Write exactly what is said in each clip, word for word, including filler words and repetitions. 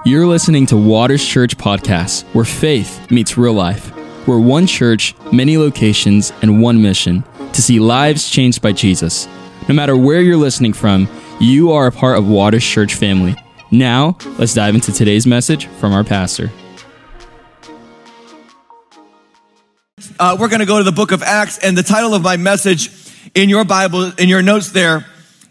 You're listening to Waters Church Podcast, where faith meets real life. We're one church, many locations, and one mission, to see lives changed by Jesus. No matter where you're listening from, you are a part of Waters Church family. Now, let's dive into today's message from our pastor. Uh, we're going to go to the book of Acts, and the title of my message in your Bible, in your notes there,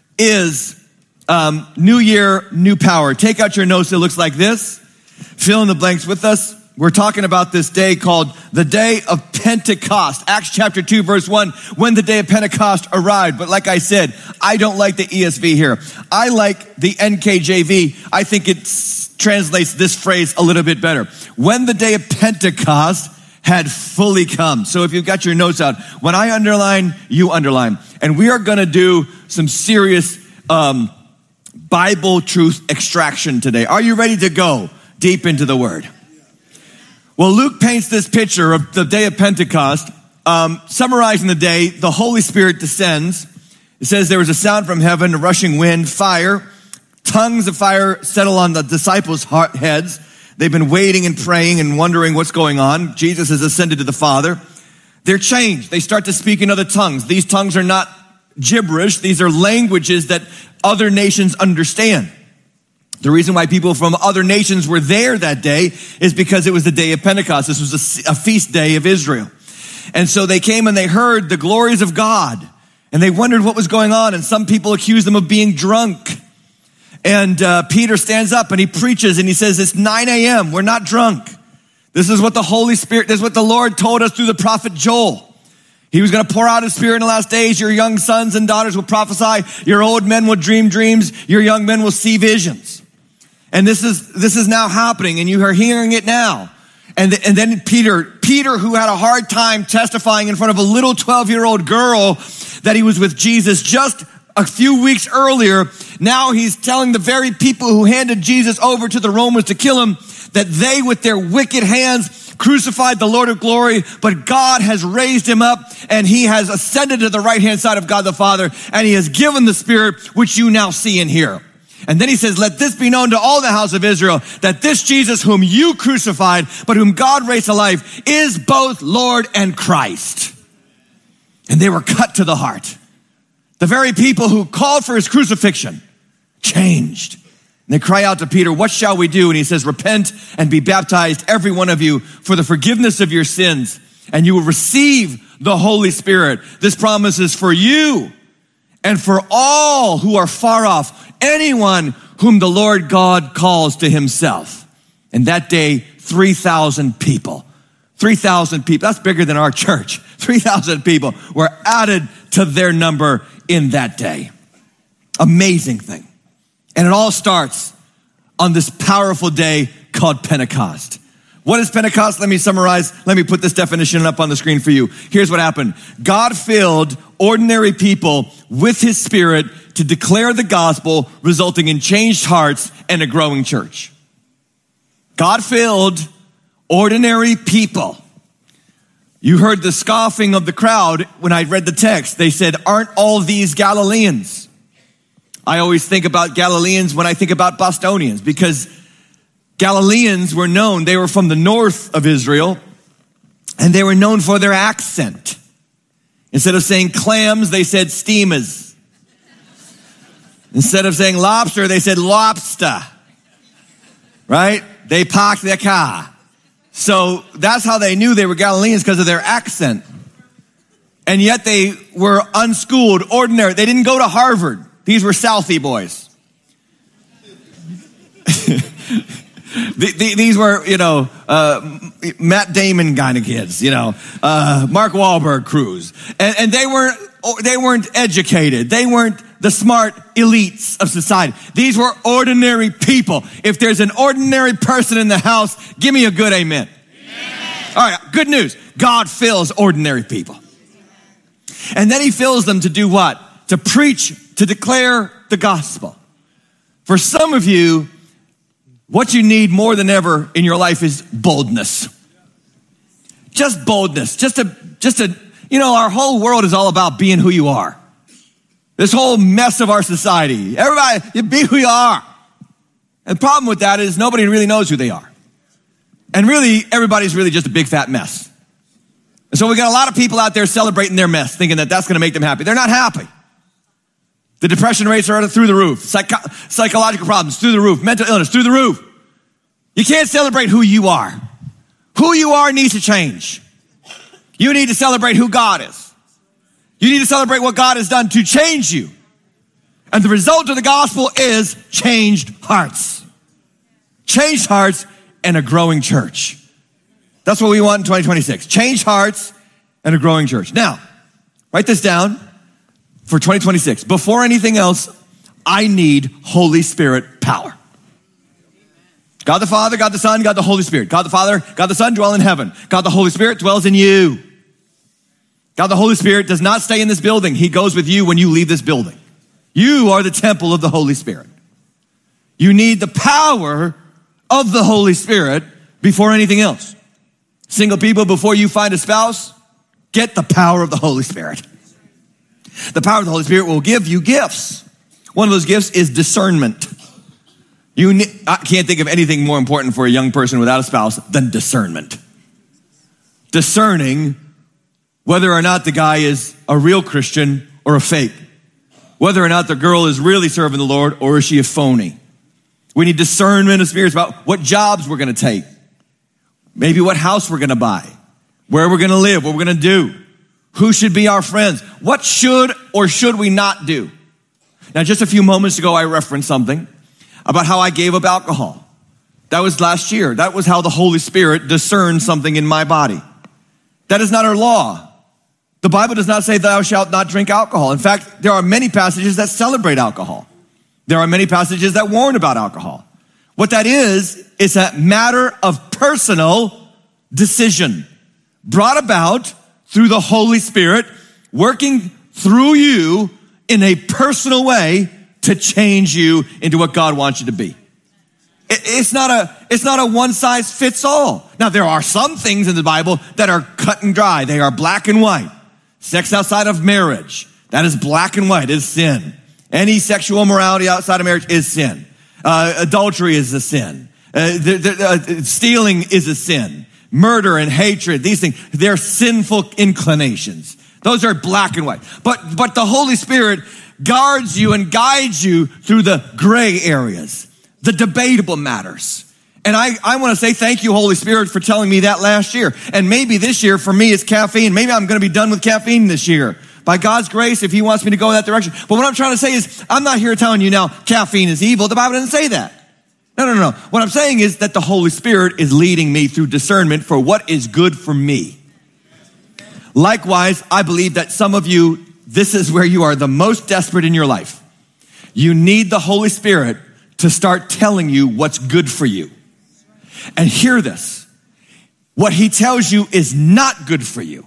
is um, New Year, New Power. Take out your notes. It looks like this. Fill in the blanks with us. We're talking about this day called the Day of Pentecost. Acts chapter two, verse one, when the day of Pentecost arrived. But like I said, I don't like the E S V here. I like the N K J V. I think it translates this phrase a little bit better. When the day of Pentecost had fully come. So if you've got your notes out, when I underline, you underline. And we are going to do some serious um, Bible truth extraction today. Are you ready to go deep into the Word? Well, Luke paints this picture of the day of Pentecost. Um, summarizing the day, the Holy Spirit descends. It says there was a sound from heaven, a rushing wind, fire. Tongues of fire settle on the disciples' heads. They've been waiting and praying and wondering what's going on. Jesus has ascended to the Father. They're changed. They start to speak in other tongues. These tongues are not gibberish. These are languages that other nations understand. The reason why people from other nations were there that day is because it was the day of Pentecost. This was a, a feast day of Israel. And so they came and they heard the glories of God, and they wondered what was going on. And some people accused them of being drunk. And uh, Peter stands up and he preaches and he says, it's nine a.m. We're not drunk. This is what the Holy Spirit, this is what the Lord told us through the prophet Joel. He was going to pour out his Spirit in the last days. Your young sons and daughters will prophesy. Your old men will dream dreams. Your young men will see visions. And this is, this is now happening, and you are hearing it now. And, th- and then Peter, Peter, who had a hard time testifying in front of a little twelve-year-old girl that he was with Jesus just a few weeks earlier, now he's telling the very people who handed Jesus over to the Romans to kill him that they, with their wicked hands, crucified the Lord of glory, but God has raised him up, and he has ascended to the right-hand side of God the Father, and he has given the Spirit, which you now see and hear. And then he says, let this be known to all the house of Israel, that this Jesus whom you crucified, but whom God raised to life, is both Lord and Christ. And they were cut to the heart. The very people who called for his crucifixion changed. And they cry out to Peter, what shall we do? And he says, repent and be baptized, every one of you, for the forgiveness of your sins, and you will receive the Holy Spirit. This promise is for you and for all who are far off, anyone whom the Lord God calls to himself. And that day, three thousand people, three thousand people, that's bigger than our church. three thousand people were added to their number in that day. Amazing thing. And it all starts on this powerful day called Pentecost. What is Pentecost? Let me summarize. Let me put this definition up on the screen for you. Here's what happened. God filled ordinary people with his Spirit to declare the gospel, resulting in changed hearts and a growing church. God filled ordinary people. You heard the scoffing of the crowd when I read the text. They said, aren't all these Galileans? I always think about Galileans when I think about Bostonians, because Galileans were known, they were from the north of Israel, and they were known for their accent. Instead of saying clams, they said steamers. Instead of saying lobster, they said lobster. Right? They parked their car. So that's how they knew they were Galileans, because of their accent. And yet they were unschooled, ordinary. They didn't go to Harvard. These were Southie boys. the, the, these were, you know, uh, Matt Damon kind of kids, you know, uh, Mark Wahlberg crews. And, and they weren't, they weren't educated. They weren't the smart elites of society. These were ordinary people. If there's an ordinary person in the house, give me a good amen. Amen. All right, good news. God fills ordinary people. And then he fills them to do what? To preach, to declare the gospel. For some of you, what you need more than ever in your life is boldness. Just boldness. Just a, just a, you know, our whole world is all about being who you are. This whole mess of our society. Everybody, you be who you are. And the problem with that is nobody really knows who they are. And really, everybody's really just a big fat mess. And so we got a lot of people out there celebrating their mess, thinking that that's going to make them happy. They're not happy. The depression rates are through the roof. Psycho- psychological problems through the roof. Mental illness through the roof. You can't celebrate who you are. Who you are needs to change. You need to celebrate who God is. You need to celebrate what God has done to change you. And the result of the gospel is changed hearts. Changed hearts and a growing church. That's what we want in twenty twenty-six. Changed hearts and a growing church. Now, write this down for twenty twenty-six. Before anything else, I need Holy Spirit power. God the Father, God the Son, God the Holy Spirit. God the Father, God the Son dwell in heaven. God the Holy Spirit dwells in you. God the Holy Spirit does not stay in this building. He goes with you when you leave this building. You are the temple of the Holy Spirit. You need the power of the Holy Spirit before anything else. Single people, before you find a spouse, get the power of the Holy Spirit. The power of the Holy Spirit will give you gifts. One of those gifts is discernment. You ne- I can't think of anything more important for a young person without a spouse than discernment. Discerning whether or not the guy is a real Christian or a fake. Whether or not the girl is really serving the Lord or is she a phony. We need discernment of spirits about what jobs we're going to take. Maybe what house we're going to buy. Where we're going to live, what we're going to do. Who should be our friends. What should or should we not do? Now, just a few moments ago, I referenced something about how I gave up alcohol. That was last year. That was how the Holy Spirit discerned something in my body. That is not our law. The Bible does not say thou shalt not drink alcohol. In fact, there are many passages that celebrate alcohol. There are many passages that warn about alcohol. What that is, is a matter of personal decision brought about through the Holy Spirit working through you in a personal way to change you into what God wants you to be. It's not a, it's not a one size fits all. Now, there are some things in the Bible that are cut and dry. They are black and white. Sex outside of marriage, that is black and white, is sin. Any sexual morality outside of marriage is sin. Uh, adultery is a sin. Uh, the, the, uh, stealing is a sin. Murder and hatred, these things, they're sinful inclinations. Those are black and white. But, but the Holy Spirit guards you and guides you through the gray areas, the debatable matters. And I, I want to say thank you, Holy Spirit, for telling me that last year. And maybe this year for me it's caffeine. Maybe I'm going to be done with caffeine this year. By God's grace, if he wants me to go in that direction. But what I'm trying to say is, I'm not here telling you now caffeine is evil. The Bible doesn't say that. No, no, no. What I'm saying is that the Holy Spirit is leading me through discernment for what is good for me. Likewise, I believe that some of you, this is where you are the most desperate in your life. You need the Holy Spirit to start telling you what's good for you. And hear this. What he tells you is not good for you.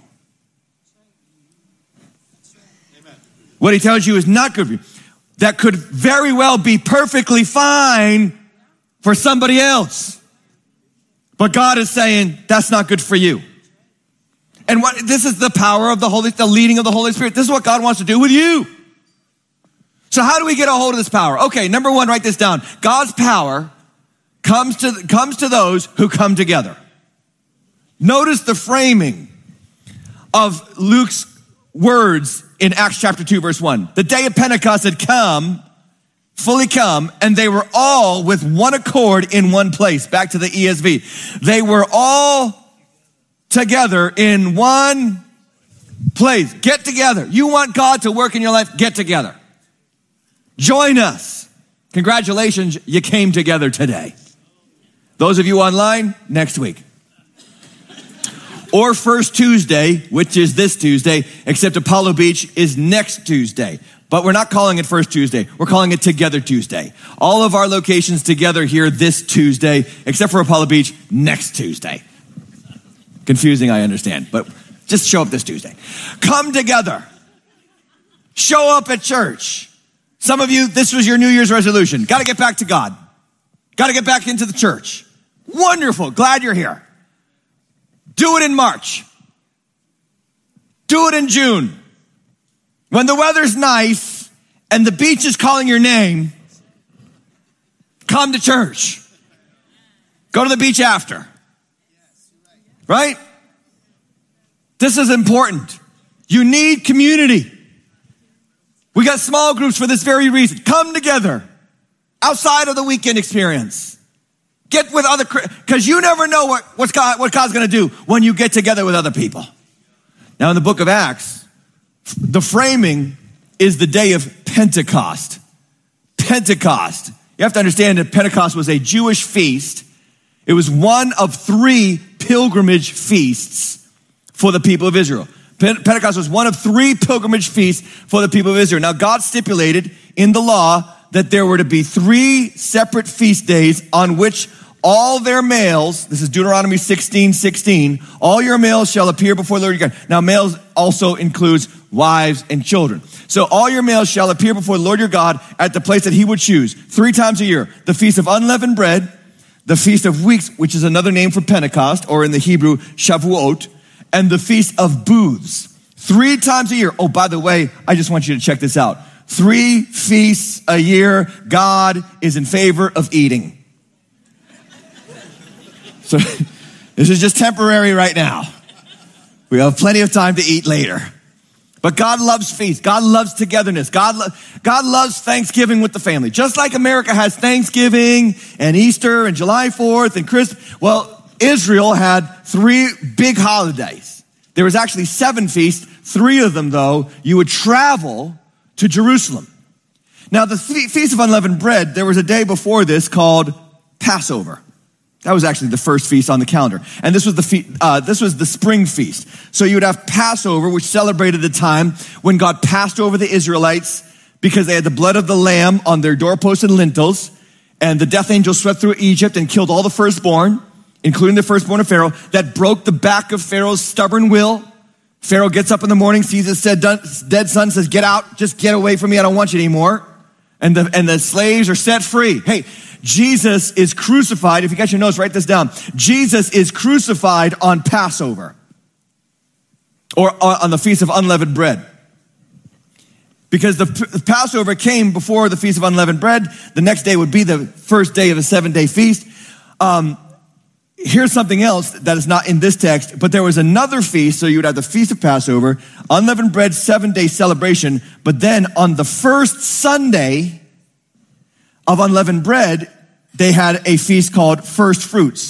What he tells you is not good for you. That could very well be perfectly fine for somebody else. But God is saying, that's not good for you. And what this is the power of the Holy, the leading of the Holy Spirit. This is what God wants to do with you. So how do we get a hold of this power? Okay, number one, write this down. God's power comes to, comes to those who come together. Notice the framing of Luke's words in Acts chapter two, verse one. The day of Pentecost had come, fully come, and they were all with one accord in one place. Back to the E S V. They were all together in one place. Get together. You want God to work in your life? Get together. Join us. Congratulations, you came together today. Those of you online, next week. Or First Tuesday, which is this Tuesday, except Apollo Beach is next Tuesday. But we're not calling it First Tuesday. We're calling it Together Tuesday. All of our locations together here this Tuesday, except for Apollo Beach, next Tuesday. Confusing, I understand, but just show up this Tuesday. Come together. Show up at church. Some of you, this was your New Year's resolution. Got to get back to God. Got to get back into the church. Wonderful. Glad you're here. Do it in March. Do it in June. When the weather's nice and the beach is calling your name, Come to church. Go to the beach after. Right? This is important. You need community. We got small groups for this very reason. Come together outside of the weekend experience. Get with other, because you never know what, what's God, what God's going to do when you get together with other people. Now in the book of Acts, the framing is the day of Pentecost. Pentecost. You have to understand that Pentecost was a Jewish feast. It was one of three pilgrimage feasts for the people of Israel. Pentecost was one of three pilgrimage feasts for the people of Israel. Now, God stipulated in the law that there were to be three separate feast days on which all their males, this is Deuteronomy sixteen sixteen, all your males shall appear before the Lord your God. Now, males also includes wives and children. So all your males shall appear before the Lord your God at the place that he would choose three times a year. The feast of unleavened bread, the feast of weeks, which is another name for Pentecost, or in the Hebrew, Shavuot, and the feast of booths. Three times a year. Oh, by the way, I just want you to check this out. Three feasts a year. God is in favor of eating. So this is just temporary right now. We have plenty of time to eat later. But God loves feasts. God loves togetherness. God, lo- God loves Thanksgiving with the family. Just like America has Thanksgiving and Easter and July fourth and Christmas. Well, Israel had three big holidays. There was actually seven feasts. Three of them, though, you would travel to Jerusalem. Now, the Feast of Unleavened Bread, there was a day before this called Passover. That was actually the first feast on the calendar. And this was the fe- uh, this was the spring feast. So you would have Passover, which celebrated the time when God passed over the Israelites because they had the blood of the lamb on their doorposts and lintels. And the death angel swept through Egypt and killed all the firstborn, including the firstborn of Pharaoh. That broke the back of Pharaoh's stubborn will. Pharaoh gets up in the morning, sees his dead son, says, get out, just get away from me, I don't want you anymore. And the, and the slaves are set free. Hey, Jesus is crucified. If you got your notes, write this down. Jesus is crucified on Passover, or on the Feast of Unleavened Bread. Because the Passover came before the Feast of Unleavened Bread. The next day would be the first day of a seven-day feast. Um, here's something else that is not in this text, but there was another feast. So you would have the Feast of Passover, Unleavened Bread, seven-day celebration. But then on the first Sunday of Unleavened Bread, they had a feast called First Fruits.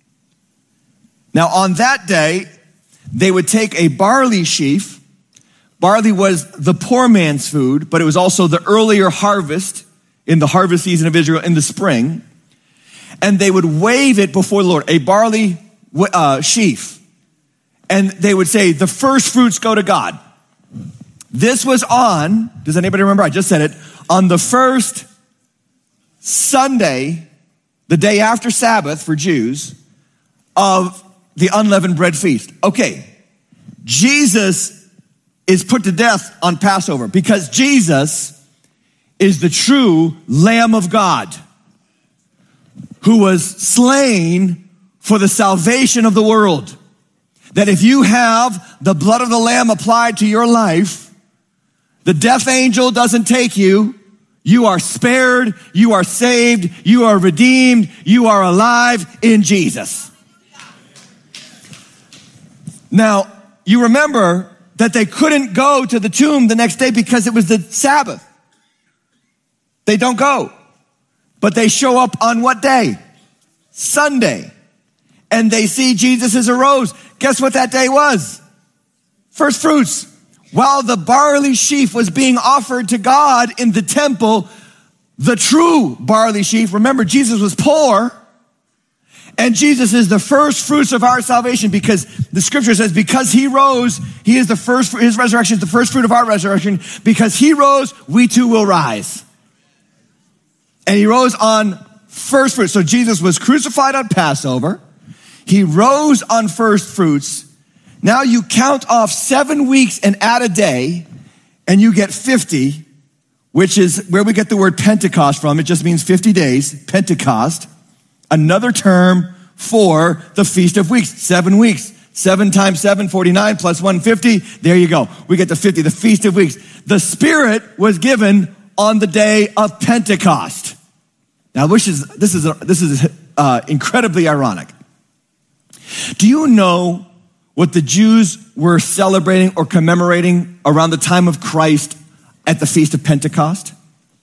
Now on that day, they would take a barley sheaf. Barley was the poor man's food, but it was also the earlier harvest in the harvest season of Israel in the spring. And they would wave it before the Lord, a barley uh, sheaf. And they would say, the first fruits go to God. This was on, does anybody remember? I just said it, on the first Sunday, the day after Sabbath for Jews, of the unleavened bread feast. Okay, Jesus is put to death on Passover because Jesus is the true Lamb of God who was slain for the salvation of the world. That if you have the blood of the Lamb applied to your life, the death angel doesn't take you. You are spared, you are saved, you are redeemed, you are alive in Jesus. Now, you remember that they couldn't go to the tomb the next day because it was the Sabbath. They don't go. But they show up on what day? Sunday. And they see Jesus is arose. Guess what that day was? First fruits. While the barley sheaf was being offered to God in the temple, the true barley sheaf, remember Jesus was poor, and Jesus is the first fruits of our salvation because the scripture says because he rose, he is the first, his resurrection is the first fruit of our resurrection. Because he rose, we too will rise. And he rose on first fruits. So Jesus was crucified on Passover. He rose on first fruits. Now you count off seven weeks and add a day, and you get fifty, which is where we get the word Pentecost from. It just means fifty days, Pentecost. Another term for the Feast of Weeks, seven weeks. Seven times seven, forty-nine, plus one, fifty. There you go. We get the fifty, the Feast of Weeks. The Spirit was given on the day of Pentecost. Now, which is, this is, this is uh, incredibly ironic. Do you know what the Jews were celebrating or commemorating around the time of Christ at the Feast of Pentecost?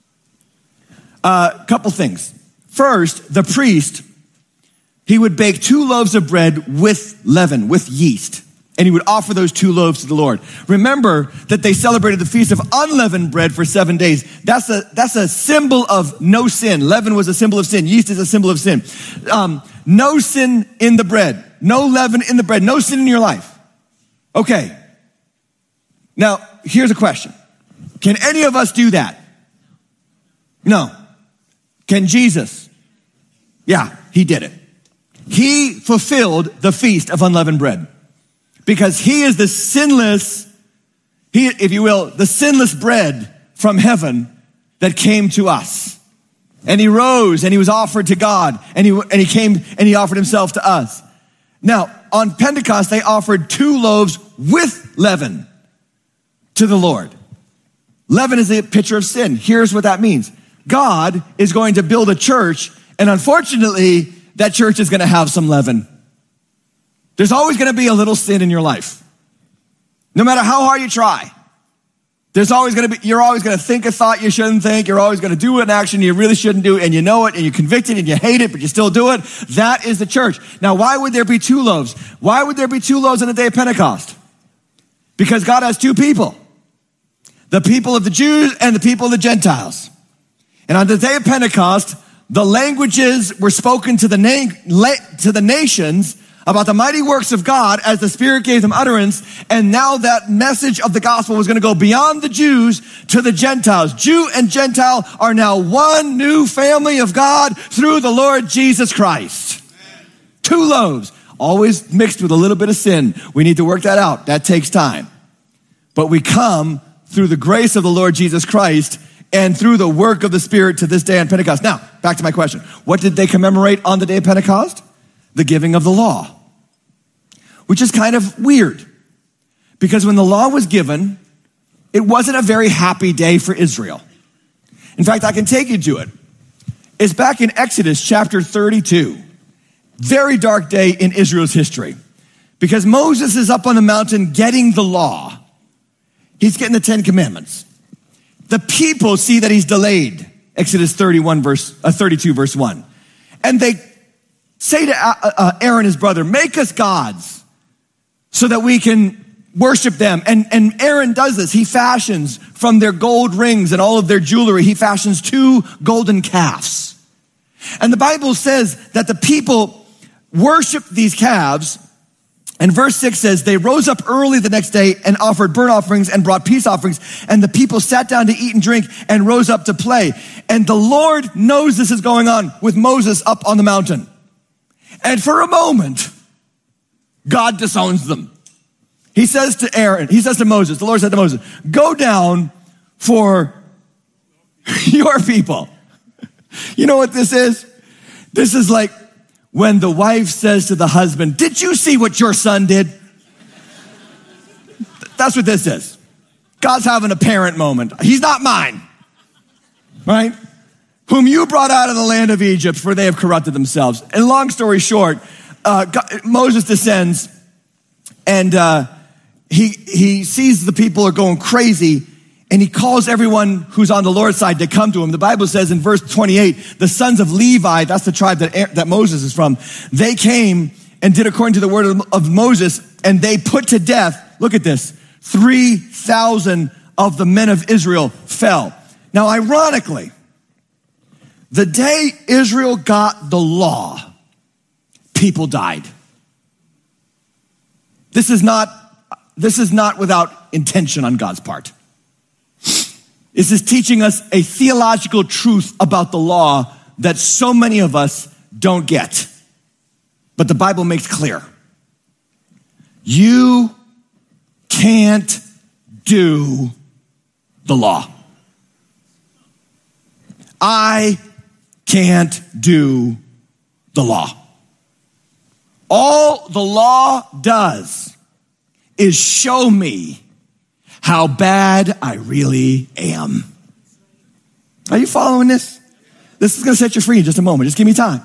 A uh, couple things. First, the priest, he would bake two loaves of bread with leaven, with yeast, and he would offer those two loaves to the Lord. Remember that they celebrated the Feast of Unleavened Bread for seven days. That's a, that's a symbol of no sin. Leaven was a symbol of sin. Yeast is a symbol of sin. Um, no sin in the bread. No leaven in the bread. No sin in your life. Okay. Now, here's a question. Can any of us do that? No. Can Jesus? Yeah, he did it. He fulfilled the Feast of Unleavened Bread because he is the sinless, he, if you will, the sinless bread from heaven that came to us. And he rose and he was offered to God and he, and he came and he offered himself to us. Now, on Pentecost, they offered two loaves with leaven to the Lord. Leaven is a picture of sin. Here's what that means. God is going to build a church, and unfortunately, that church is going to have some leaven. There's always going to be a little sin in your life. No matter how hard you try. There's always going to be, you're always going to think a thought you shouldn't think. You're always going to do an action you really shouldn't do, and you know it, and you're convicted, and you hate it, but you still do it. That is the church. Now, why would there be two loaves? Why would there be two loaves on the day of Pentecost? Because God has two people. The people of the Jews and the people of the Gentiles. And on the day of Pentecost, the languages were spoken to the, na- to the nations about the mighty works of God as the Spirit gave them utterance. And now that message of the gospel was going to go beyond the Jews to the Gentiles. Jew and Gentile are now one new family of God through the Lord Jesus Christ. Amen. Two loaves, always mixed with a little bit of sin. We need to work that out. That takes time. But we come through the grace of the Lord Jesus Christ and through the work of the Spirit to this day on Pentecost. Now, back to my question. What did they commemorate on the day of Pentecost? The giving of the law. Which is kind of weird. Because when the law was given, it wasn't a very happy day for Israel. In fact, I can take you to it. It's back in Exodus chapter thirty-two. Very dark day in Israel's history. Because Moses is up on the mountain getting the law. He's getting the Ten Commandments. The people see that he's delayed. Exodus thirty-one verse, uh, thirty-two verse one. And they say to uh, uh, Aaron, his brother, make us gods so that we can worship them. And, and Aaron does this. He fashions from their gold rings and all of their jewelry. He fashions two golden calves. And the Bible says that the people worshiped these calves. And verse six says, they rose up early the next day and offered burnt offerings and brought peace offerings. And the people sat down to eat and drink and rose up to play. And the Lord knows this is going on with Moses up on the mountain. And for a moment, God disowns them. He says to Aaron, he says to Moses, the Lord said to Moses, go down for your people. You know what this is? This is like when the wife says to the husband, did you see what your son did? That's what this is. God's having a parent moment. He's not mine, right? Whom you brought out of the land of Egypt, for they have corrupted themselves. And long story short, uh, God, Moses descends and uh, he, he sees the people are going crazy. And he calls everyone who's on the Lord's side to come to him. The Bible says in verse twenty-eight, the sons of Levi, that's the tribe that, that Moses is from, they came and did according to the word of, of Moses, and they put to death, look at this, three thousand of the men of Israel fell. Now, ironically, the day Israel got the law, people died. This is not, this is not without intention on God's part. This is teaching us a theological truth about the law that so many of us don't get. But the Bible makes clear. You can't do the law. I can't do the law. All the law does is show me how bad I really am. Are you following this? This is going to set you free in just a moment. Just give me time.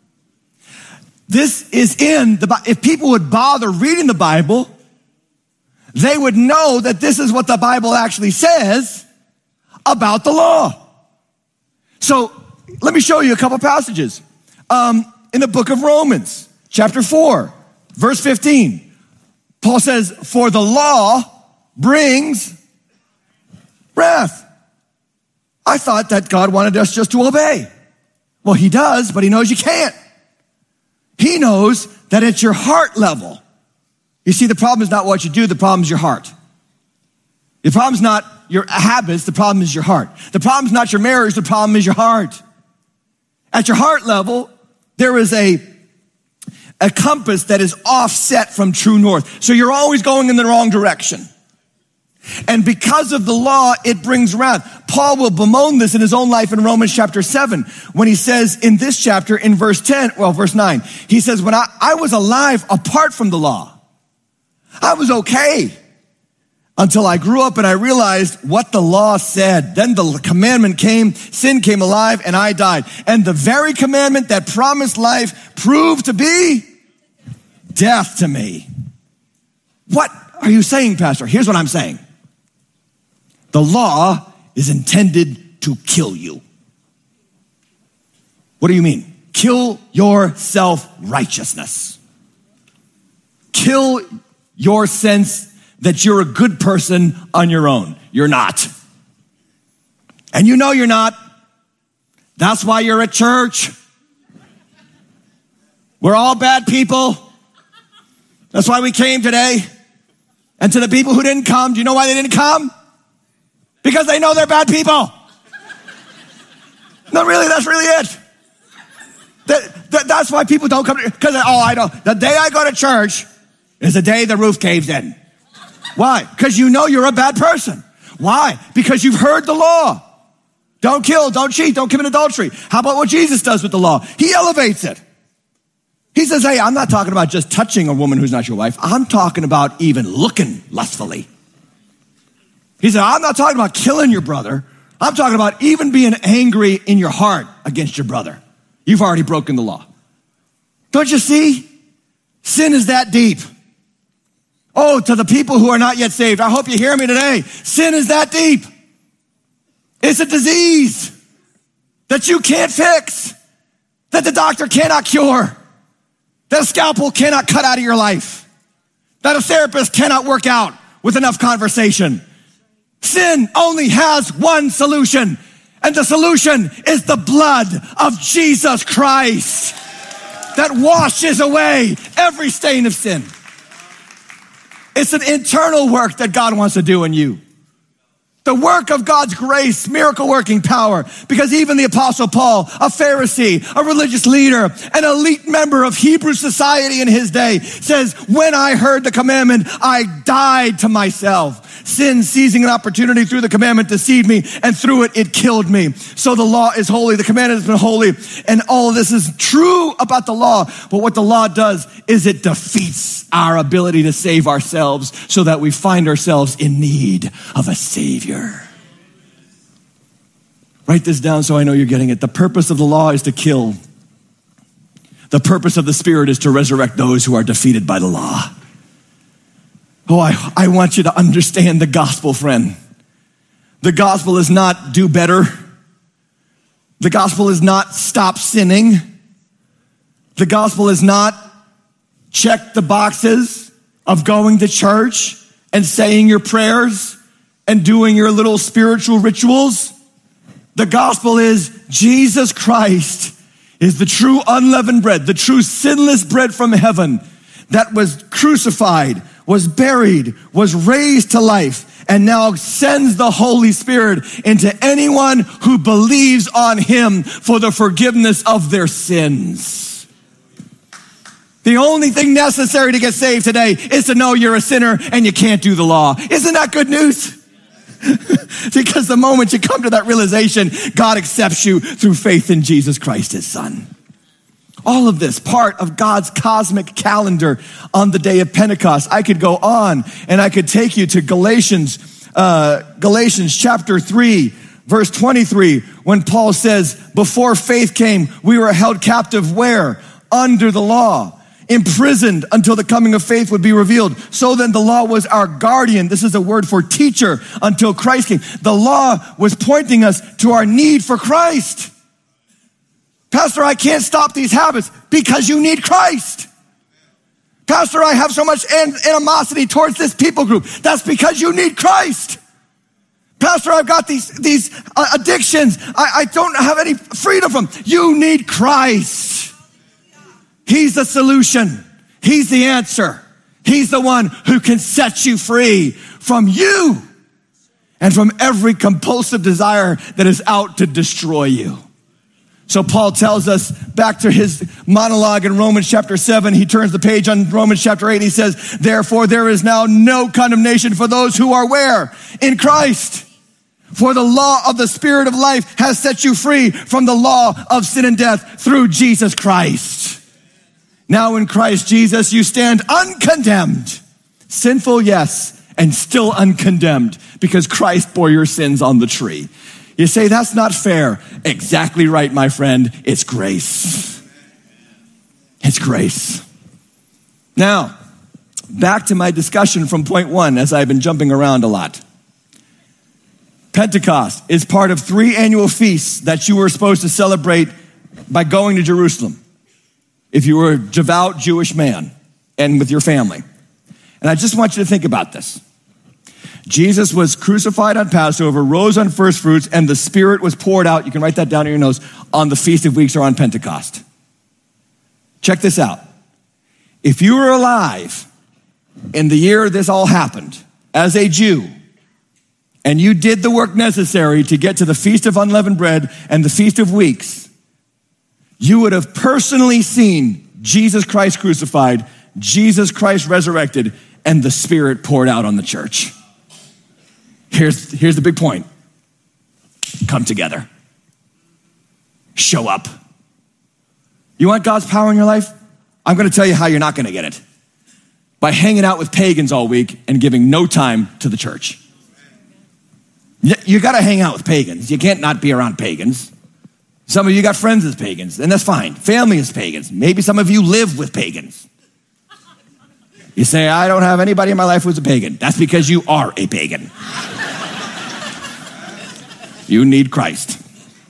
This is in the Bible. If people would bother reading the Bible, they would know that this is what the Bible actually says about the law. So let me show you a couple passages. Um, in the book of Romans, chapter four, verse fifteen, Paul says, for the law brings wrath. I thought that God wanted us just to obey. Well, he does, but he knows you can't. He knows that it's your heart level. You see, the problem is not what you do, the problem is your heart. The problem is not your habits, the problem is your heart. The problem is not your marriage, the problem is your heart. At your heart level, there is a, a compass that is offset from true north. So you're always going in the wrong direction. And because of the law, it brings wrath. Paul will bemoan this in his own life in Romans chapter seven, when he says in this chapter in verse ten, well, verse nine, he says, when I, I was alive apart from the law, I was okay until I grew up and I realized what the law said. Then the commandment came, sin came alive, and I died. And the very commandment that promised life proved to be death to me. What are you saying, Pastor? Here's what I'm saying. The law is intended to kill you. What do you mean? Kill your self-righteousness. Kill your sense that you're a good person on your own. You're not. And you know you're not. That's why you're at church. We're all bad people. That's why we came today. And to the people who didn't come, do you know why they didn't come? Because they know they're bad people. No, really, that's really it. That, that, that's why people don't come to, because, oh, I don't. The day I go to church is the day the roof caves in. Why? Because you know you're a bad person. Why? Because you've heard the law. Don't kill, don't cheat, don't commit adultery. How about what Jesus does with the law? He elevates it. He says, hey, I'm not talking about just touching a woman who's not your wife. I'm talking about even looking lustfully. He said, I'm not talking about killing your brother. I'm talking about even being angry in your heart against your brother. You've already broken the law. Don't you see? Sin is that deep. Oh, to the people who are not yet saved, I hope you hear me today. Sin is that deep. It's a disease that you can't fix, that the doctor cannot cure, that a scalpel cannot cut out of your life, that a therapist cannot work out with enough conversation. Sin only has one solution, and the solution is the blood of Jesus Christ that washes away every stain of sin. It's an internal work that God wants to do in you. The work of God's grace, miracle working power. Because even the Apostle Paul, a Pharisee, a religious leader, an elite member of Hebrew society in his day, says, when I heard the commandment, I died to myself. Sin seizing an opportunity through the commandment deceived me, and through it, it killed me. So the law is holy, the commandment has been holy, and all of this is true about the law. But what the law does is it defeats our ability to save ourselves so that we find ourselves in need of a Savior. Write this down so I know you're getting it. The purpose of the law is to kill. The purpose of the Spirit is to resurrect those who are defeated by the law. Oh, I, I want you to understand the gospel, friend. The gospel is not do better. The gospel is not stop sinning. The gospel is not check the boxes of going to church and saying your prayers and doing your little spiritual rituals. The gospel is Jesus Christ is the true unleavened bread, the true sinless bread from heaven that was crucified, was buried, was raised to life, and now sends the Holy Spirit into anyone who believes on him for the forgiveness of their sins. The only thing necessary to get saved today is to know you're a sinner and you can't do the law. Isn't that good news? Because the moment you come to that realization, God accepts you through faith in Jesus Christ, his son. All of this part of God's cosmic calendar on the day of Pentecost. I could go on and I could take you to Galatians, uh, Galatians chapter three, verse twenty-three, when Paul says, before faith came, we were held captive where? Under the law, imprisoned until the coming of faith would be revealed. So then the law was our guardian. This is a word for teacher until Christ came. The law was pointing us to our need for Christ. Pastor, I can't stop these habits because you need Christ. Pastor, I have so much animosity towards this people group. That's because you need Christ. Pastor, I've got these, these uh, addictions. I, I don't have any freedom from. You need Christ. He's the solution. He's the answer. He's the one who can set you free from you and from every compulsive desire that is out to destroy you. So Paul tells us, back to his monologue in Romans chapter seven, he turns the page on Romans chapter eight, he says, therefore there is now no condemnation for those who are where? In Christ. For the law of the Spirit of life has set you free from the law of sin and death through Jesus Christ. Now in Christ Jesus you stand uncondemned. Sinful, yes, and still uncondemned because Christ bore your sins on the tree. You say, that's not fair. Exactly right, my friend. It's grace. It's grace. Now, back to my discussion from point one, as I've been jumping around a lot. Pentecost is part of three annual feasts that you were supposed to celebrate by going to Jerusalem if you were a devout Jewish man and with your family. And I just want you to think about this. Jesus was crucified on Passover, rose on first fruits, and the Spirit was poured out, you can write that down in your notes, on the Feast of Weeks or on Pentecost. Check this out. If you were alive in the year this all happened as a Jew, and you did the work necessary to get to the Feast of Unleavened Bread and the Feast of Weeks, you would have personally seen Jesus Christ crucified, Jesus Christ resurrected, and the Spirit poured out on the church. Here's, here's the big point. Come together. Show up. You want God's power in your life? I'm going to tell you how you're not going to get it. By hanging out with pagans all week and giving no time to the church. You got to hang out with pagans. You can't not be around pagans. Some of you got friends as pagans, and that's fine. Family is pagans. Maybe some of you live with pagans. You say, I don't have anybody in my life who's a pagan. That's because you are a pagan. You need Christ.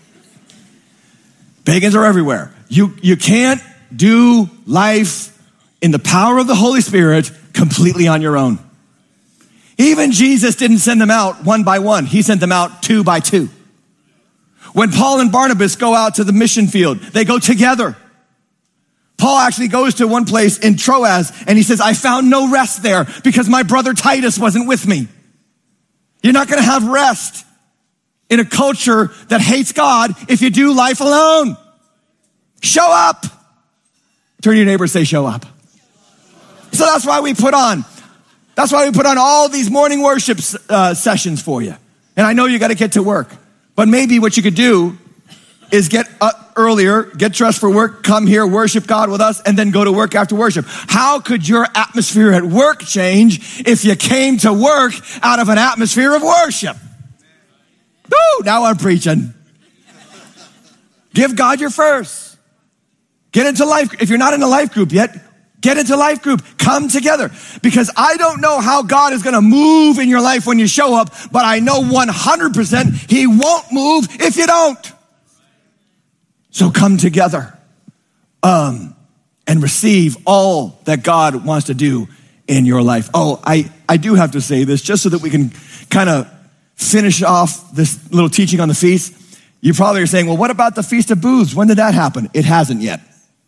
Pagans are everywhere. You, you can't do life in the power of the Holy Spirit completely on your own. Even Jesus didn't send them out one by one. He sent them out two by two. When Paul and Barnabas go out to the mission field, they go together. Paul actually goes to one place in Troas and he says, I found no rest there because my brother Titus wasn't with me. You're not going to have rest in a culture that hates God if you do life alone. Show up. Turn to your neighbor and say, show up. So that's why we put on, that's why we put on all these morning worship uh, sessions for you. And I know you got to get to work, but maybe what you could do is get up earlier, get dressed for work, come here, worship God with us, and then go to work after worship. How could your atmosphere at work change if you came to work out of an atmosphere of worship? Woo, now I'm preaching. Give God your first. Get into life. If you're not in a life group yet, get into life group. Come together. Because I don't know how God is going to move in your life when you show up, but I know one hundred percent he won't move if you don't. So come together um, and receive all that God wants to do in your life. Oh, I, I do have to say this just so that we can kind of finish off this little teaching on the feast. You probably are saying, well, what about the Feast of Booths? When did that happen? It hasn't yet.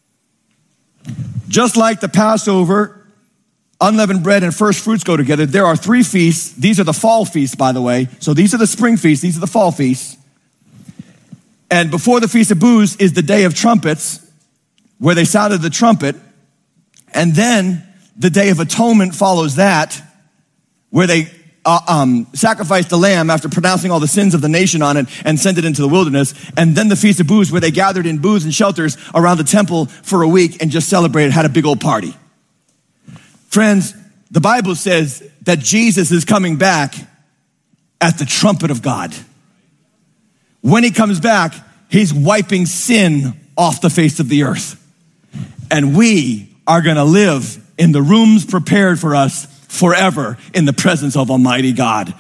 Just like the Passover, unleavened bread, and first fruits go together, there are three feasts. These are the fall feasts, by the way. So these are the spring feasts. These are the fall feasts. And before the Feast of Booths is the Day of Trumpets, where they sounded the trumpet. And then the Day of Atonement follows that, where they uh, um, sacrificed the lamb after pronouncing all the sins of the nation on it and sent it into the wilderness. And then the Feast of Booths, where they gathered in booths and shelters around the temple for a week and just celebrated, had a big old party. Friends, the Bible says that Jesus is coming back at the trumpet of God. when he comes back, he's wiping sin off the face of the earth. And we are going to live in the rooms prepared for us forever in the presence of Almighty God.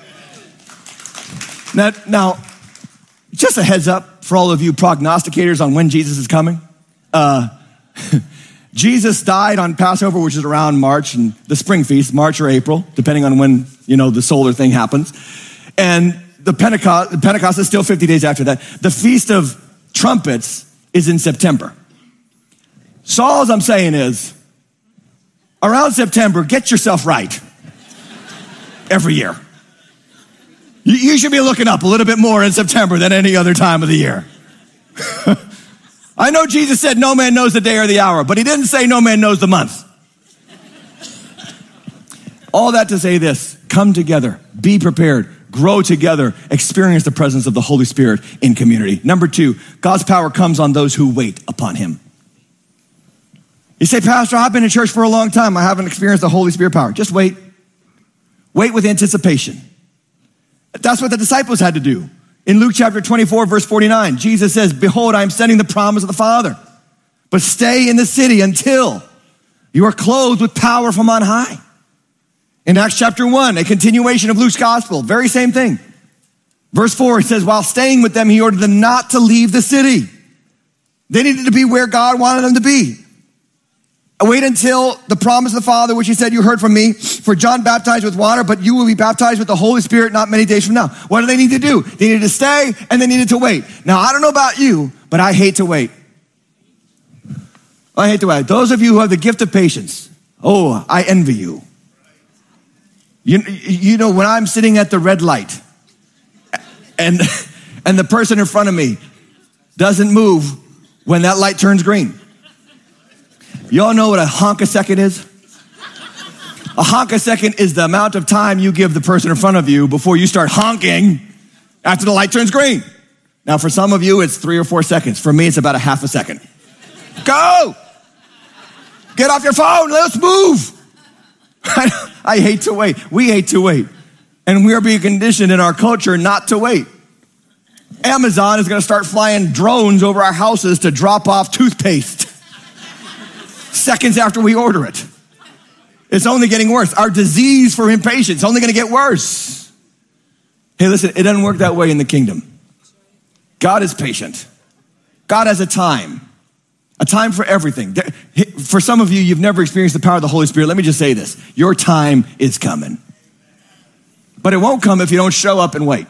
Now, now just a heads up for all of you prognosticators on when Jesus is coming. Uh, Jesus died on Passover, which is around March, and the spring feast, March or April, depending on when, you know, the solar thing happens. And the Pentecost, the Pentecost is still fifty days after that. The Feast of Trumpets is in September. So all I'm saying is, around September, get yourself right every year. You, you should be looking up a little bit more in September than any other time of the year. I know Jesus said no man knows the day or the hour, but he didn't say no man knows the month. All that to say this, come together, be prepared, grow together, experience the presence of the Holy Spirit in community. Number two, God's power comes on those who wait upon him. You say, Pastor, I've been in church for a long time. I haven't experienced the Holy Spirit power. Just wait. Wait with anticipation. That's what the disciples had to do. In Luke chapter twenty-four, verse forty-nine, Jesus says, behold, I am sending the promise of the Father, but stay in the city until you are clothed with power from on high. In Acts chapter one, a continuation of Luke's gospel, very same thing. Verse four, it says, while staying with them, he ordered them not to leave the city. They needed to be where God wanted them to be. Wait until the promise of the Father, which he said, you heard from me, for John baptized with water, but you will be baptized with the Holy Spirit not many days from now. What do they need to do? They needed to stay and they needed to wait. Now, I don't know about you, but I hate to wait. I hate to wait. Those of you who have the gift of patience, oh, I envy you. You, you know, when I'm sitting at the red light and, and the person in front of me doesn't move when that light turns green. Y'all know what a honk a second is? A honk a second is the amount of time you give the person in front of you before you start honking after the light turns green. Now, for some of you, it's three or four seconds. For me, it's about a half a second. Go! Get off your phone. Let's move. I, I hate to wait. We hate to wait. And we are being conditioned in our culture not to wait. Amazon is going to start flying drones over our houses to drop off toothpaste seconds after we order it. It's only getting worse. Our disease for impatience is only going to get worse. Hey, listen, it doesn't work that way in the kingdom. God is patient. God has a time, a time for everything. For some of you, you've never experienced the power of the Holy Spirit. Let me just say this. Your time is coming. But it won't come if you don't show up and wait.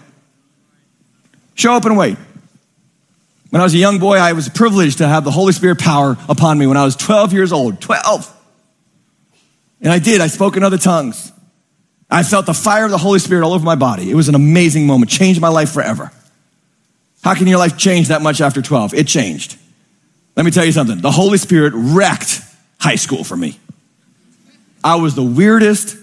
Show up and wait. When I was a young boy, I was privileged to have the Holy Spirit power upon me when I was twelve years old. twelve. And I did. I spoke in other tongues. I felt the fire of the Holy Spirit all over my body. It was an amazing moment. Changed my life forever. How can your life change that much after twelve? It changed. Let me tell you something. The Holy Spirit wrecked high school for me. I was the weirdest,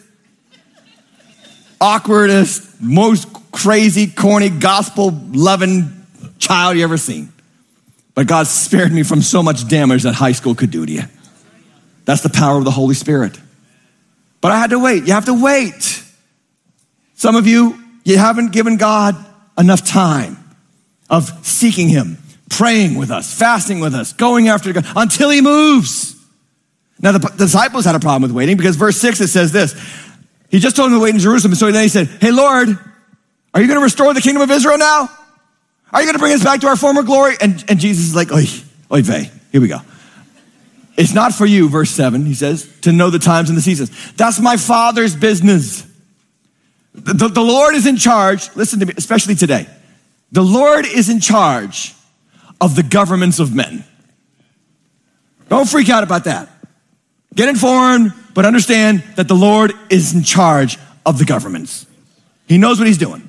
awkwardest, most crazy, corny, gospel-loving child you ever seen. But God spared me from so much damage that high school could do to you. That's the power of the Holy Spirit. But I had to wait. You have to wait. Some of you, you haven't given God enough time of seeking him, praying with us, fasting with us, going after God until he moves. Now, the, the disciples had a problem with waiting because verse six, it says this. He just told them to wait in Jerusalem. So then he said, hey, Lord, are you going to restore the kingdom of Israel now? Are you going to bring us back to our former glory? And, and Jesus is like, oy, oy vey. Here we go. It's not for you, verse seven, he says, to know the times and the seasons. That's my Father's business. The, the, the Lord is in charge. Listen to me, especially today. The Lord is in charge of the governments of men. Don't freak out about that. Get informed, but understand that the Lord is in charge of the governments. He knows what he's doing.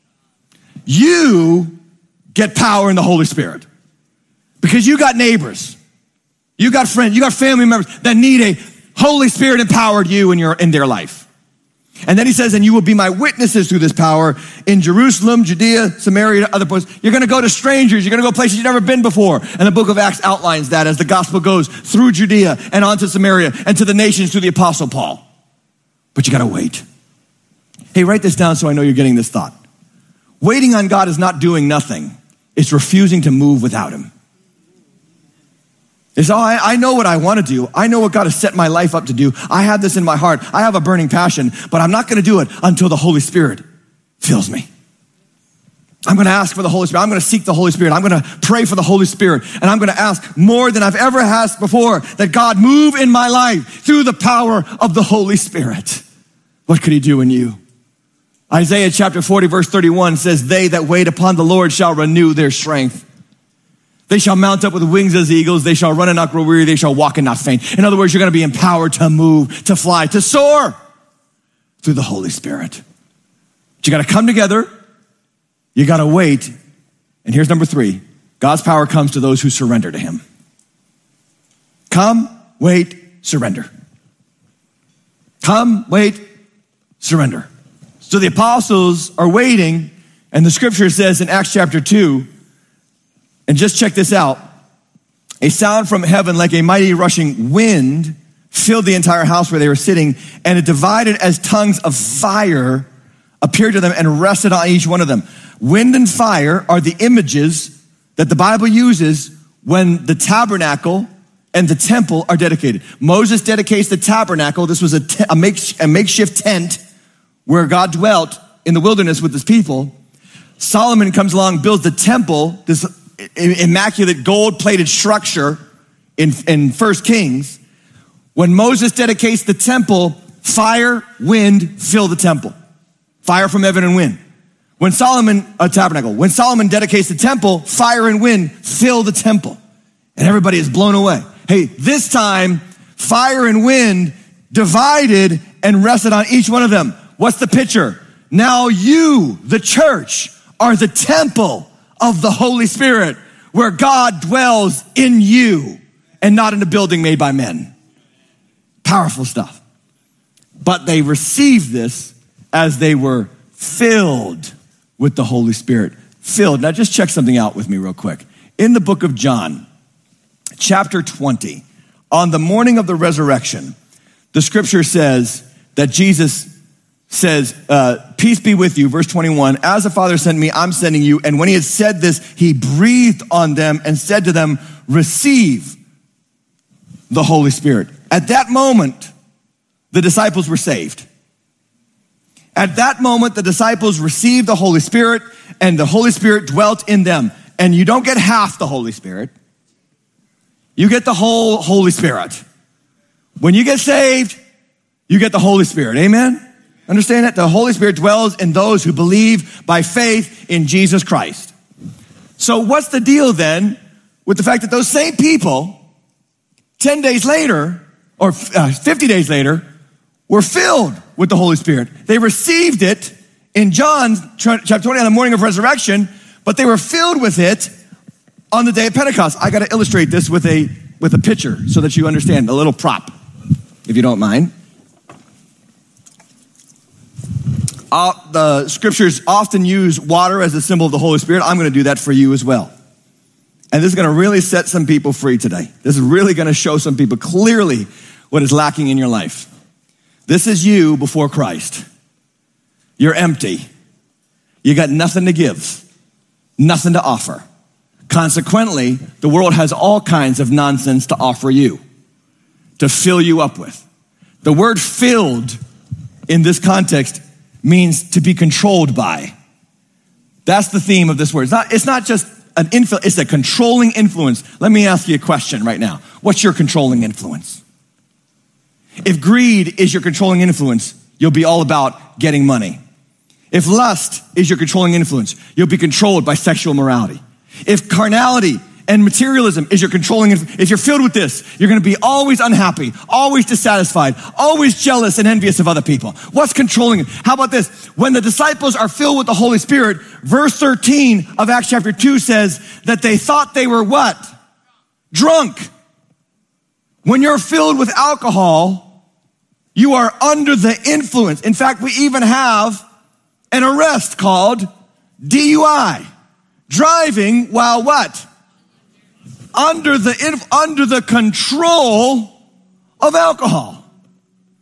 You get power in the Holy Spirit because you got neighbors, you got friends, you got family members that need a Holy Spirit empowered you in your in their life. And then he says, and you will be my witnesses through this power in Jerusalem, Judea, Samaria, other places. You're going to go to strangers. You're going to go places you've never been before. And the book of Acts outlines that as the gospel goes through Judea and onto Samaria and to the nations through the apostle Paul. But you got to wait. Hey, write this down so I know you're getting this thought. Waiting on God is not doing nothing. It's refusing to move without him. It's, oh, I, I know what I want to do. I know what God has set my life up to do. I have this in my heart. I have a burning passion, but I'm not going to do it until the Holy Spirit fills me. I'm going to ask for the Holy Spirit. I'm going to seek the Holy Spirit. I'm going to pray for the Holy Spirit. And I'm going to ask more than I've ever asked before, that God move in my life through the power of the Holy Spirit. What could he do in you? Isaiah chapter forty verse thirty-one says, they that wait upon the Lord shall renew their strength. They shall mount up with wings as eagles. They shall run and not grow weary. They shall walk and not faint. In other words, you're going to be empowered to move, to fly, to soar through the Holy Spirit. But you got to come together. You got to wait. And here's number three. God's power comes to those who surrender to him. Come, wait, surrender. Come, wait, surrender. So the apostles are waiting, and the scripture says in Acts chapter two, and just check this out, a sound from heaven like a mighty rushing wind filled the entire house where they were sitting, and it divided as tongues of fire appeared to them and rested on each one of them. Wind and fire are the images that the Bible uses when the tabernacle and the temple are dedicated. Moses dedicates the tabernacle. This was a, te- a, make- a makeshift tent where God dwelt in the wilderness with his people. Solomon comes along, builds the temple, this immaculate gold-plated structure in, in First Kings. When Moses dedicates the temple, fire, wind fill the temple. Fire from heaven and wind. When Solomon, a tabernacle, when Solomon dedicates the temple, fire and wind fill the temple. And everybody is blown away. Hey, this time, fire and wind divided and rested on each one of them. What's the picture? Now you, the church, are the temple of the Holy Spirit, where God dwells in you and not in a building made by men. Powerful stuff. But they received this as they were filled with the Holy Spirit. Filled. Now just check something out with me real quick. In the book of John, chapter twenty, on the morning of the resurrection, the scripture says that Jesus says, uh, peace be with you, verse twenty-one, as the Father sent me, I'm sending you. And when he had said this, he breathed on them and said to them, receive the Holy Spirit. At that moment, the disciples were saved. At that moment, the disciples received the Holy Spirit, and the Holy Spirit dwelt in them. And you don't get half the Holy Spirit. You get the whole Holy Spirit. When you get saved, you get the Holy Spirit. Amen? Understand that? The Holy Spirit dwells in those who believe by faith in Jesus Christ. So what's the deal then with the fact that those same people, ten days later, or uh, fifty days later, were filled with the Holy Spirit? They received it in John chapter twenty on the morning of resurrection, but they were filled with it on the day of Pentecost. I got to illustrate this with a with a picture so that you understand, a little prop, if you don't mind. Uh, the scriptures often use water as a symbol of the Holy Spirit. I'm going to do that for you as well. And this is going to really set some people free today. This is really going to show some people clearly what is lacking in your life. This is you before Christ. You're empty. You got nothing to give, nothing to offer. Consequently, the world has all kinds of nonsense to offer you, to fill you up with. The word filled in this context means to be controlled by. That's the theme of this word. It's not, it's not just an influence, it's a controlling influence. Let me ask you a question right now. What's your controlling influence? If greed is your controlling influence, you'll be all about getting money. If lust is your controlling influence, you'll be controlled by sexual morality. If carnality and materialism is your controlling influence, if you're filled with this, you're going to be always unhappy, always dissatisfied, always jealous and envious of other people. What's controlling it? How about this? When the disciples are filled with the Holy Spirit, verse thirteen of Acts chapter two says that they thought they were what? Drunk. When you're filled with alcohol, you are under the influence. In fact, we even have an arrest called D U I. Driving while what? Under the, under the control of alcohol.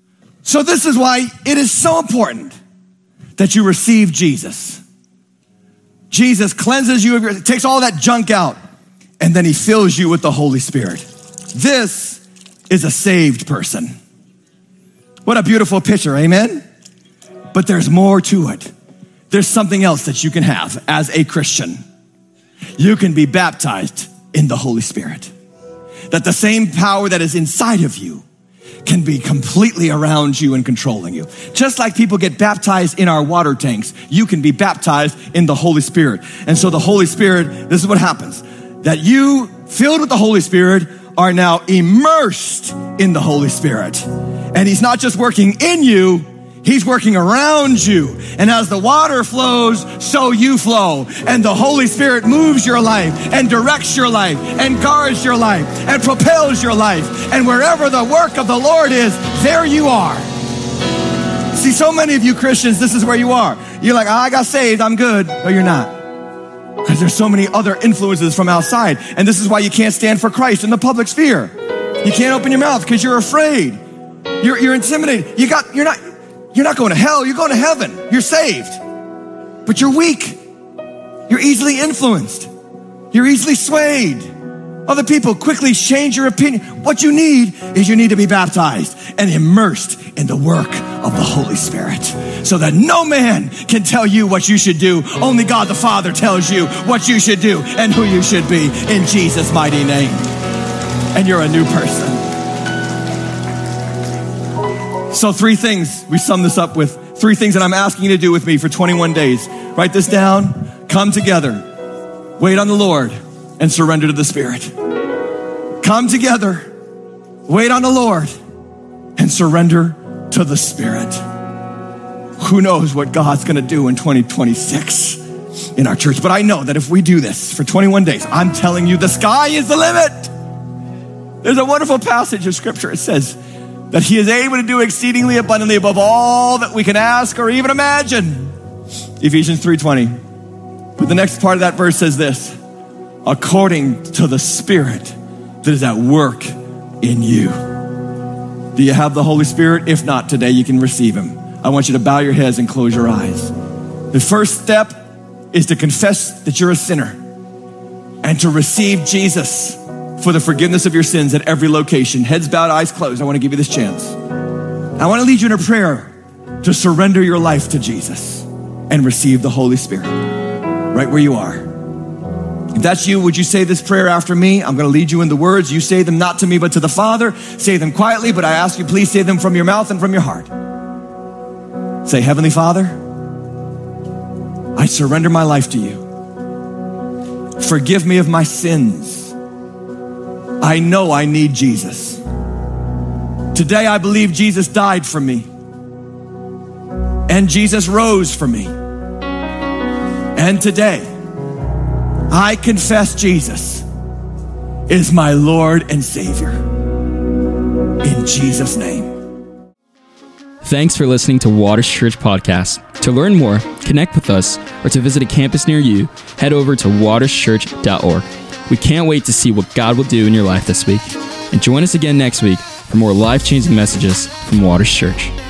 So this is why it is so important that you receive Jesus. Jesus cleanses you of your, takes all that junk out, and then he fills you with the Holy Spirit. This is a saved person. What a beautiful picture, amen? But there's more to it. There's something else that you can have as a Christian. You can be baptized in the Holy Spirit. That the same power that is inside of you can be completely around you and controlling you. Just like people get baptized in our water tanks, you can be baptized in the Holy Spirit. And so the Holy Spirit, this is what happens. That you, filled with the Holy Spirit, are now immersed in the Holy Spirit. And he's not just working in you, he's working around you. And as the water flows, so you flow. And the Holy Spirit moves your life and directs your life and guards your life and propels your life. And wherever the work of the Lord is, there you are. See, so many of you Christians, this is where you are. You're like, oh, I got saved, I'm good. No, you're not. Because there's so many other influences from outside. And this is why you can't stand for Christ in the public sphere. You can't open your mouth because you're afraid. You're, you're intimidated. You got, you're not, you're not going to hell. You're going to heaven. You're saved. But you're weak. You're easily influenced. You're easily swayed. Other people quickly change your opinion. What you need is you need to be baptized and immersed in the work of the Holy Spirit so that no man can tell you what you should do. Only God the Father tells you what you should do and who you should be in Jesus' mighty name. And you're a new person. So three things, we sum this up with three things that I'm asking you to do with me for twenty-one days. Write this down, come together, wait on the Lord, and surrender to the Spirit. Come together, wait on the Lord, and surrender to the Spirit. Who knows what God's gonna do in twenty twenty-six in our church. But I know that if we do this for twenty-one days, I'm telling you, the sky is the limit. There's a wonderful passage of scripture. It says that he is able to do exceedingly abundantly above all that we can ask or even imagine. Ephesians three twenty. But the next part of that verse says this: according to the Spirit that is at work in you. Do you have the Holy Spirit? If not, today you can receive him. I want you to bow your heads and close your eyes. The first step is to confess that you're a sinner and to receive Jesus for the forgiveness of your sins at every location. Heads bowed, eyes closed. I want to give you this chance. I want to lead you in a prayer to surrender your life to Jesus and receive the Holy Spirit right where you are. If that's you, would you say this prayer after me? I'm going to lead you in the words. You say them not to me, but to the Father. Say them quietly, but I ask you, please say them from your mouth and from your heart. Say, Heavenly Father, I surrender my life to you. Forgive me of my sins. I know I need Jesus. Today I believe Jesus died for me. And Jesus rose for me. And today, I confess Jesus is my Lord and Savior. In Jesus' name. Thanks for listening to Waters Church Podcast. To learn more, connect with us, or to visit a campus near you, head over to waters church dot org. We can't wait to see what God will do in your life this week. And join us again next week for more life-changing messages from Waters Church.